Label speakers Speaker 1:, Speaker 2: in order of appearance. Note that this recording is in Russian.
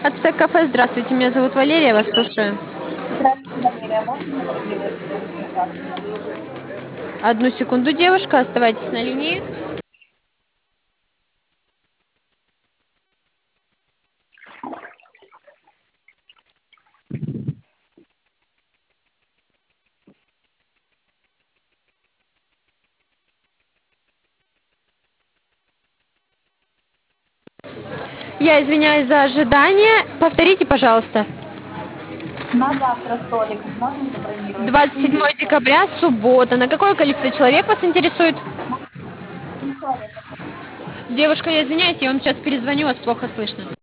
Speaker 1: Кафе, здравствуйте, меня зовут Валерия, вас слушаю.
Speaker 2: Здравствуйте, Валерия. Можно забронировать стол на завтра?
Speaker 1: Одну секунду, девушка, оставайтесь на линии. Я извиняюсь за ожидание. Повторите, пожалуйста.
Speaker 2: На завтра столик можно забронировать?
Speaker 1: 27 декабря, суббота. На какое количество человек вас интересует?
Speaker 2: Один человек.
Speaker 1: Девушка, я извиняюсь, я вам сейчас перезвоню, вас плохо слышно.